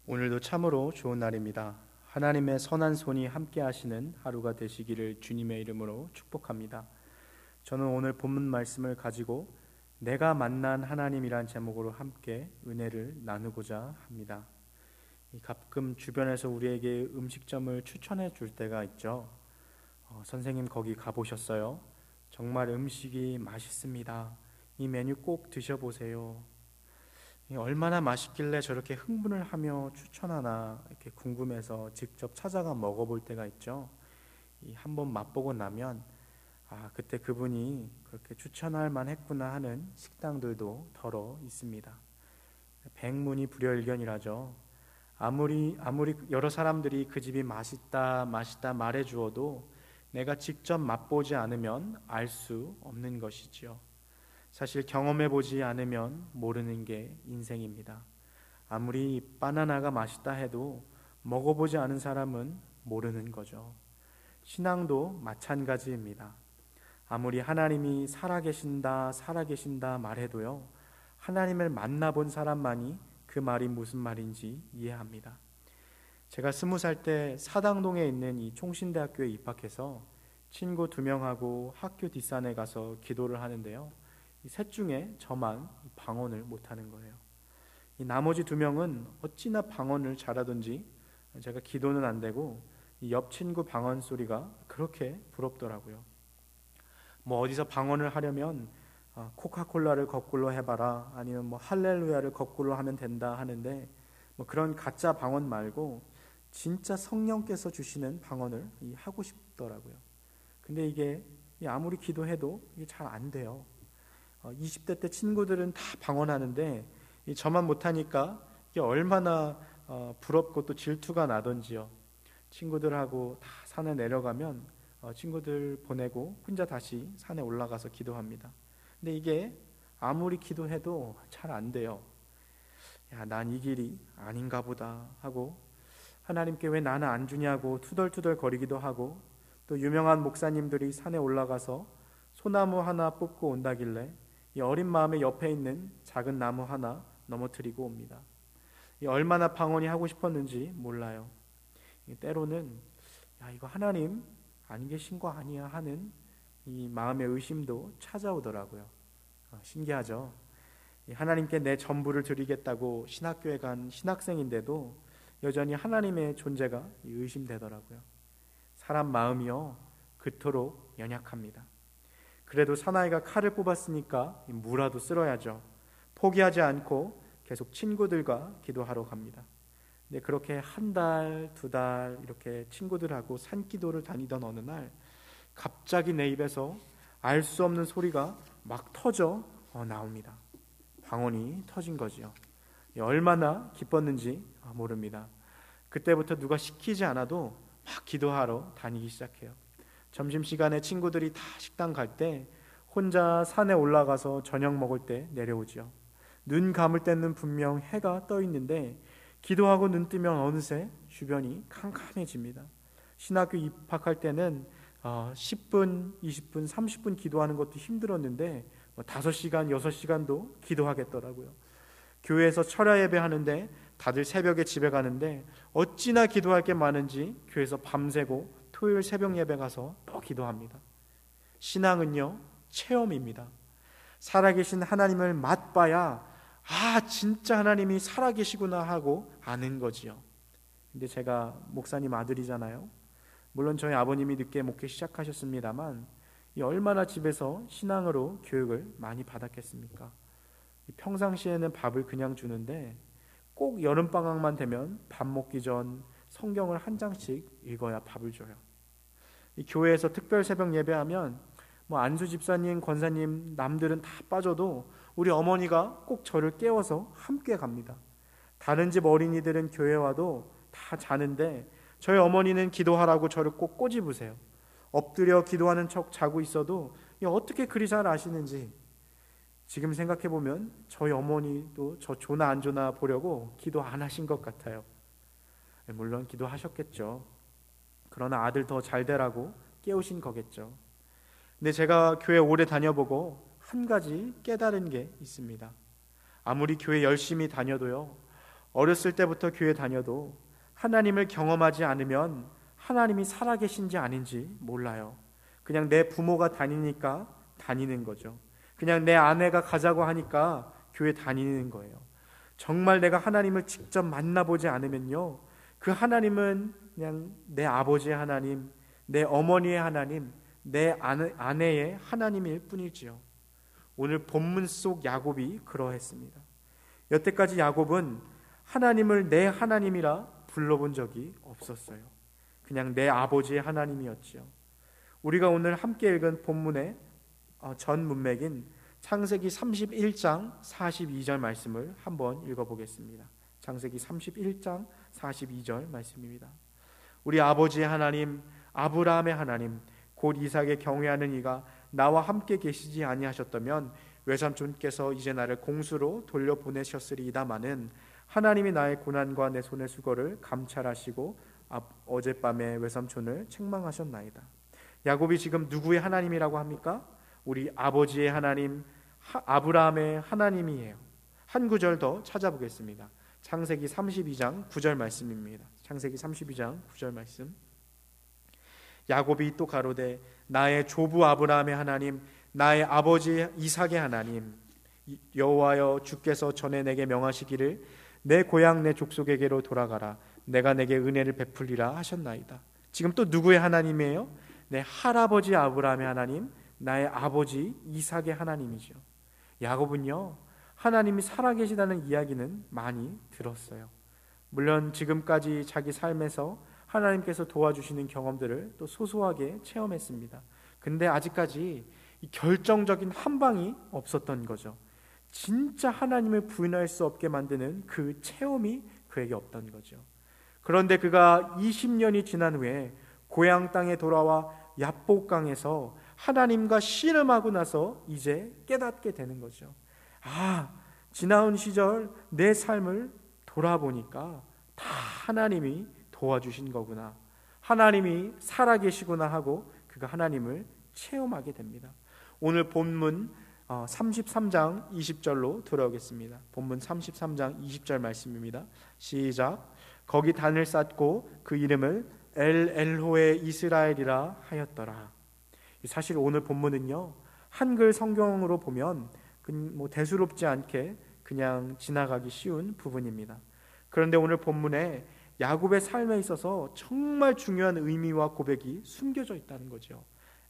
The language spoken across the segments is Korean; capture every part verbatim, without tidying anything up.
오늘도 참으로 좋은 날입니다. 하나님의 선한 손이 함께 하시는 하루가 되시기를 주님의 이름으로 축복합니다. 저는 오늘 본문 말씀을 가지고 내가 만난 하나님이란 제목으로 함께 은혜를 나누고자 합니다. 가끔 주변에서 우리에게 음식점을 추천해 줄 때가 있죠. 어, 선생님 거기 가보셨어요? 정말 음식이 맛있습니다. 이 메뉴 꼭 드셔보세요. 얼마나 맛있길래 저렇게 흥분을 하며 추천하나 이렇게 궁금해서 직접 찾아가 먹어볼 때가 있죠. 한번 맛보고 나면 아 그때 그분이 그렇게 추천할 만했구나 하는 식당들도 더러 있습니다. 백문이 불여일견이라죠. 아무리 아무리 여러 사람들이 그 집이 맛있다 맛있다 말해주어도 내가 직접 맛보지 않으면 알 수 없는 것이지요. 사실 경험해보지 않으면 모르는 게 인생입니다. 아무리 바나나가 맛있다 해도 먹어보지 않은 사람은 모르는 거죠. 신앙도 마찬가지입니다. 아무리 하나님이 살아계신다 살아계신다 말해도요, 하나님을 만나본 사람만이 그 말이 무슨 말인지 이해합니다. 제가 스무 살 때 사당동에 있는 이 총신대학교에 입학해서 친구 두 명하고 학교 뒷산에 가서 기도를 하는데요, 이 셋 중에 저만 방언을 못하는 거예요. 이 나머지 두 명은 어찌나 방언을 잘하던지 제가 기도는 안 되고 이 옆 친구 방언 소리가 그렇게 부럽더라고요. 뭐 어디서 방언을 하려면 아, 코카콜라를 거꾸로 해봐라, 아니면 뭐 할렐루야를 거꾸로 하면 된다 하는데, 뭐 그런 가짜 방언 말고 진짜 성령께서 주시는 방언을 하고 싶더라고요. 근데 이게 아무리 기도해도 이게 잘 안 돼요. 이십 대 때 친구들은 다 방언하는데 저만 못하니까 이게 얼마나 부럽고 또 질투가 나던지요. 친구들하고 다 산에 내려가면 친구들 보내고 혼자 다시 산에 올라가서 기도합니다. 근데 이게 아무리 기도해도 잘 안 돼요. 야, 난 이 길이 아닌가 보다 하고, 하나님께 왜 나는 안 주냐고 투덜투덜 거리기도 하고, 또 유명한 목사님들이 산에 올라가서 소나무 하나 뽑고 온다길래 이 어린 마음의 옆에 있는 작은 나무 하나 넘어뜨리고 옵니다. 이 얼마나 방언이 하고 싶었는지 몰라요. 때로는 야, 이거 하나님 안 계신 거 아니야 하는 이 마음의 의심도 찾아오더라고요. 어, 신기하죠? 하나님께 내 전부를 드리겠다고 신학교에 간 신학생인데도 여전히 하나님의 존재가 의심되더라고요. 사람 마음이요 그토록 연약합니다. 그래도 사나이가 칼을 뽑았으니까 무라도 쓸어야죠. 포기하지 않고 계속 친구들과 기도하러 갑니다. 근데 그렇게 한 달, 두 달 이렇게 친구들하고 산기도를 다니던 어느 날 갑자기 내 입에서 알 수 없는 소리가 막 터져 나옵니다. 방언이 터진 거지요. 얼마나 기뻤는지 모릅니다. 그때부터 누가 시키지 않아도 막 기도하러 다니기 시작해요. 점심시간에 친구들이 다 식당 갈 때 혼자 산에 올라가서 저녁 먹을 때 내려오죠. 눈 감을 때는 분명 해가 떠 있는데 기도하고 눈 뜨면 어느새 주변이 캄캄해집니다. 신학교 입학할 때는 십 분, 이십 분, 삼십 분 기도하는 것도 힘들었는데 다섯 시간, 여섯 시간도 기도하겠더라고요. 교회에서 철야 예배 하는데 다들 새벽에 집에 가는데 어찌나 기도할 게 많은지 교회에서 밤새고 토요일 새벽 예배 가서 또 기도합니다. 신앙은요 체험입니다. 살아계신 하나님을 맛봐야 아 진짜 하나님이 살아계시구나 하고 아는 거지요. 근데 제가 목사님 아들이잖아요. 물론 저희 아버님이 늦게 목회 시작하셨습니다만 이 얼마나 집에서 신앙으로 교육을 많이 받았겠습니까? 평상시에는 밥을 그냥 주는데 꼭 여름방학만 되면 밥 먹기 전 성경을 한 장씩 읽어야 밥을 줘요. 이 교회에서 특별 새벽 예배하면 뭐 안수 집사님, 권사님, 남들은 다 빠져도 우리 어머니가 꼭 저를 깨워서 함께 갑니다. 다른 집 어린이들은 교회 와도 다 자는데 저희 어머니는 기도하라고 저를 꼭 꼬집으세요. 엎드려 기도하는 척 자고 있어도 어떻게 그리 잘 아시는지. 지금 생각해보면 저희 어머니도 저 조나 안 조나 보려고 기도 안 하신 것 같아요. 물론 기도하셨겠죠. 그러나 아들 더 잘 되라고 깨우신 거겠죠. 근데 제가 교회 오래 다녀보고 한 가지 깨달은 게 있습니다. 아무리 교회 열심히 다녀도요 어렸을 때부터 교회 다녀도 하나님을 경험하지 않으면 하나님이 살아계신지 아닌지 몰라요. 그냥 내 부모가 다니니까 다니는 거죠. 그냥 내 아내가 가자고 하니까 교회 다니는 거예요. 정말 내가 하나님을 직접 만나보지 않으면요, 그 하나님은 그냥 내 아버지의 하나님, 내 어머니의 하나님, 내 아내의 하나님일 뿐이지요. 오늘 본문 속 야곱이 그러했습니다. 여태까지 야곱은 하나님을 내 하나님이라 불러본 적이 없었어요. 그냥 내 아버지의 하나님이었지요. 우리가 오늘 함께 읽은 본문의 전 문맥인 창세기 삼십일 장 사십이 절 말씀을 한번 읽어보겠습니다. 창세기 삼십일 장 사십이 절 말씀입니다. 우리 아버지의 하나님, 아브라함의 하나님, 곧 이삭에 경외하는 이가 나와 함께 계시지 아니하셨다면 외삼촌께서 이제 나를 공수로 돌려보내셨으리이다마는 하나님이 나의 고난과 내 손의 수고를 감찰하시고 어젯밤에 외삼촌을 책망하셨나이다. 야곱이 지금 누구의 하나님이라고 합니까? 우리 아버지의 하나님, 아브라함의 하나님이에요. 한 구절 더 찾아보겠습니다. 창세기 삼십이 장 구 절 말씀입니다. 창세기 삼십이 장 구 절 말씀. 야곱이 또 가로되 나의 조부 아브라함의 하나님, 나의 아버지 이삭의 하나님, 여호와여 주께서 전에 내게 명하시기를 내 고향 내 족속에게로 돌아가라, 내가 내게 은혜를 베풀리라 하셨나이다. 지금 또 누구의 하나님이에요? 내 할아버지 아브라함의 하나님, 나의 아버지 이삭의 하나님이죠. 야곱은요, 하나님이 살아계시다는 이야기는 많이 들었어요. 물론 지금까지 자기 삶에서 하나님께서 도와주시는 경험들을 또 소소하게 체험했습니다. 근데 아직까지 이 결정적인 한 방이 없었던 거죠. 진짜 하나님을 부인할 수 없게 만드는 그 체험이 그에게 없던 거죠. 그런데 그가 이십 년이 지난 후에 고향 땅에 돌아와 야복강에서 하나님과 씨름하고 나서 이제 깨닫게 되는 거죠. 아, 지나온 시절 내 삶을 돌아보니까 다 하나님이 도와주신 거구나, 하나님이 살아계시구나 하고 그가 하나님을 체험하게 됩니다. 오늘 본문 삼십삼 장 이십 절로 돌아오겠습니다. 본문 삼십삼 장 이십 절 말씀입니다. 시작. 거기 단을 쌓고 그 이름을 엘 엘호의 이스라엘이라 하였더라. 사실 오늘 본문은요, 한글 성경으로 보면 뭐 대수롭지 않게 그냥 지나가기 쉬운 부분입니다. 그런데 오늘 본문에 야곱의 삶에 있어서 정말 중요한 의미와 고백이 숨겨져 있다는 거죠.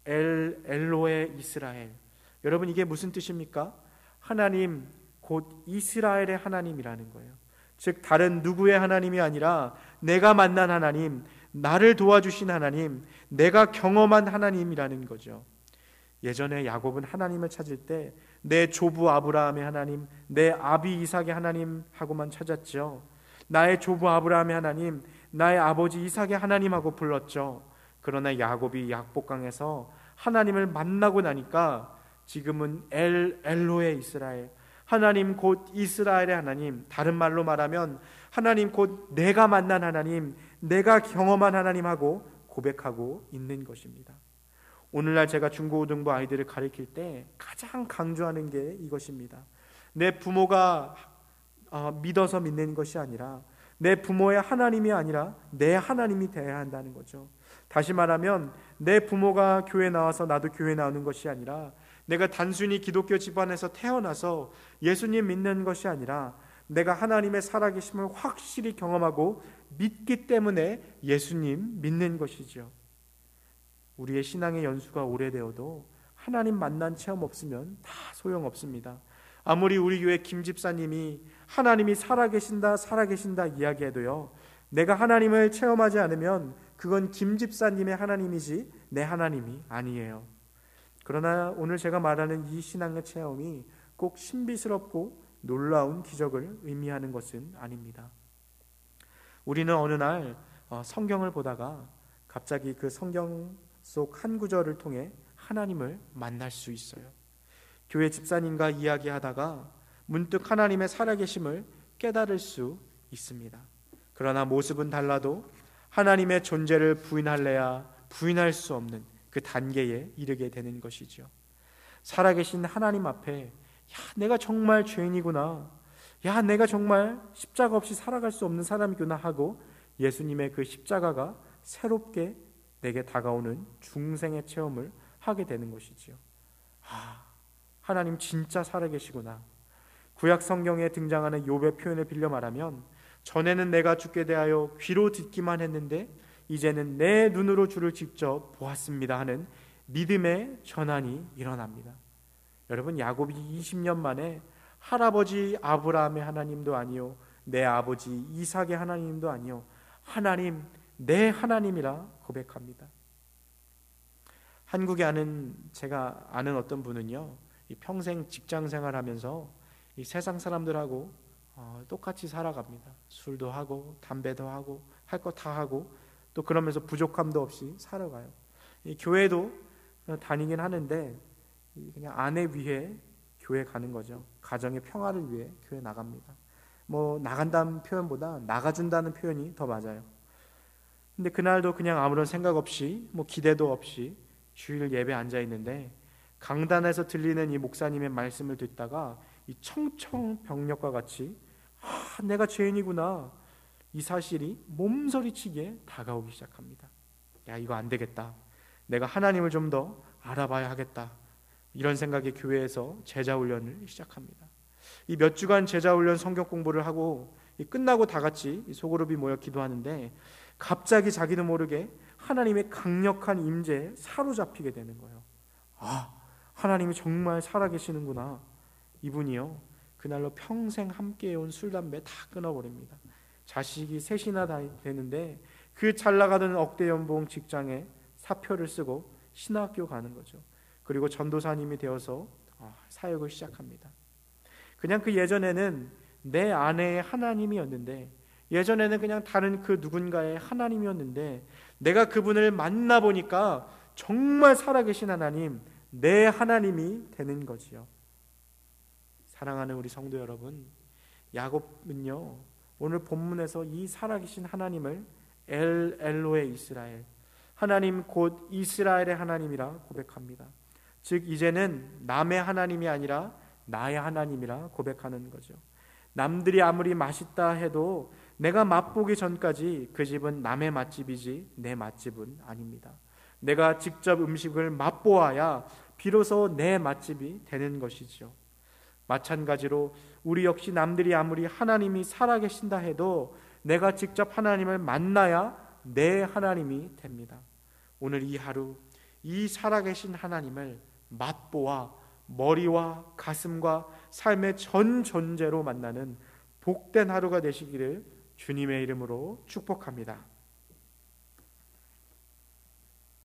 엘 엘로의 이스라엘. 여러분, 이게 무슨 뜻입니까? 하나님 곧 이스라엘의 하나님이라는 거예요. 즉 다른 누구의 하나님이 아니라 내가 만난 하나님, 나를 도와주신 하나님, 내가 경험한 하나님이라는 거죠. 예전에 야곱은 하나님을 찾을 때 내 조부 아브라함의 하나님, 내 아비 이삭의 하나님 하고만 찾았죠. 나의 조부 아브라함의 하나님, 나의 아버지 이삭의 하나님하고 불렀죠. 그러나 야곱이 약복강에서 하나님을 만나고 나니까 지금은 엘 엘로의 이스라엘, 하나님 곧 이스라엘의 하나님, 다른 말로 말하면 하나님 곧 내가 만난 하나님, 내가 경험한 하나님하고 고백하고 있는 것입니다. 오늘날 제가 중고등부 아이들을 가르칠 때 가장 강조하는 게 이것입니다. 내 부모가 믿어서 믿는 것이 아니라 내 부모의 하나님이 아니라 내 하나님이 되어야 한다는 거죠. 다시 말하면 내 부모가 교회 나와서 나도 교회 나오는 것이 아니라, 내가 단순히 기독교 집안에서 태어나서 예수님 믿는 것이 아니라 내가 하나님의 살아계심을 확실히 경험하고 믿기 때문에 예수님 믿는 것이죠. 우리의 신앙의 연수가 오래되어도 하나님 만난 체험 없으면 다 소용없습니다. 아무리 우리 교회 김 집사님이 하나님이 살아계신다 살아계신다 이야기해도요, 내가 하나님을 체험하지 않으면 그건 김 집사님의 하나님이지 내 하나님이 아니에요. 그러나 오늘 제가 말하는 이 신앙의 체험이 꼭 신비스럽고 놀라운 기적을 의미하는 것은 아닙니다. 우리는 어느 날 성경을 보다가 갑자기 그 성경 속 한 구절을 통해 하나님을 만날 수 있어요. 교회 집사님과 이야기하다가 문득 하나님의 살아계심을 깨달을 수 있습니다. 그러나 모습은 달라도 하나님의 존재를 부인할래야 부인할 수 없는 그 단계에 이르게 되는 것이죠. 살아계신 하나님 앞에, 야, 내가 정말 죄인이구나, 야, 내가 정말 십자가 없이 살아갈 수 없는 사람이구나 하고 예수님의 그 십자가가 새롭게 내게 다가오는 중생의 체험을 하게 되는 것이지요. 아, 하나님 진짜 살아계시구나. 구약 성경에 등장하는 욥의 표현을 빌려 말하면 전에는 내가 주께 대하여 귀로 듣기만 했는데 이제는 내 눈으로 주를 직접 보았습니다 하는 믿음의 전환이 일어납니다. 여러분, 야곱이 이십 년 만에 할아버지 아브라함의 하나님도 아니요 내 아버지 이삭의 하나님도 아니요 하나님, 내 하나님이라 고백합니다. 한국에 아는 제가 아는 어떤 분은요, 이 평생 직장 생활하면서 이 세상 사람들하고 어, 똑같이 살아갑니다. 술도 하고 담배도 하고 할 거 다 하고 또 그러면서 부족함도 없이 살아가요. 이 교회도 다니긴 하는데 그냥 아내 위해 교회 가는 거죠. 가정의 평화를 위해 교회 나갑니다. 뭐 나간다는 표현보다 나가준다는 표현이 더 맞아요. 근데 그날도 그냥 아무런 생각 없이 뭐 기대도 없이 주일 예배 앉아 있는데 강단에서 들리는 이 목사님의 말씀을 듣다가 이 청청병력과 같이 아, 내가 죄인이구나 이 사실이 몸서리치게 다가오기 시작합니다. 야, 이거 안 되겠다. 내가 하나님을 좀 더 알아봐야 하겠다. 이런 생각에 교회에서 제자훈련을 시작합니다. 이 몇 주간 제자훈련 성경 공부를 하고 끝나고 다 같이 소그룹이 모여 기도하는데 갑자기 자기도 모르게 하나님의 강력한 임재에 사로잡히게 되는 거예요. 아, 하나님이 정말 살아계시는구나. 이분이요, 그날로 평생 함께해온 술, 담배 다 끊어버립니다. 자식이 셋이나 다 되는데 그 잘 나가던 억대 연봉 직장에 사표를 쓰고 신학교 가는 거죠. 그리고 전도사님이 되어서 사역을 시작합니다. 그냥 그 예전에는 내 아내의 하나님이었는데, 예전에는 그냥 다른 그 누군가의 하나님이었는데 내가 그분을 만나보니까 정말 살아계신 하나님, 내 하나님이 되는 거지요. 사랑하는 우리 성도 여러분, 야곱은요 오늘 본문에서 이 살아계신 하나님을 엘 엘로의 이스라엘, 하나님 곧 이스라엘의 하나님이라 고백합니다. 즉 이제는 남의 하나님이 아니라 나의 하나님이라 고백하는 거죠. 남들이 아무리 맛있다 해도 내가 맛보기 전까지 그 집은 남의 맛집이지 내 맛집은 아닙니다. 내가 직접 음식을 맛보아야 비로소 내 맛집이 되는 것이죠. 마찬가지로 우리 역시 남들이 아무리 하나님이 살아계신다 해도 내가 직접 하나님을 만나야 내 하나님이 됩니다. 오늘 이 하루 이 살아계신 하나님을 맛보아 머리와 가슴과 삶의 전 존재로 만나는 복된 하루가 되시기를 주님의 이름으로 축복합니다.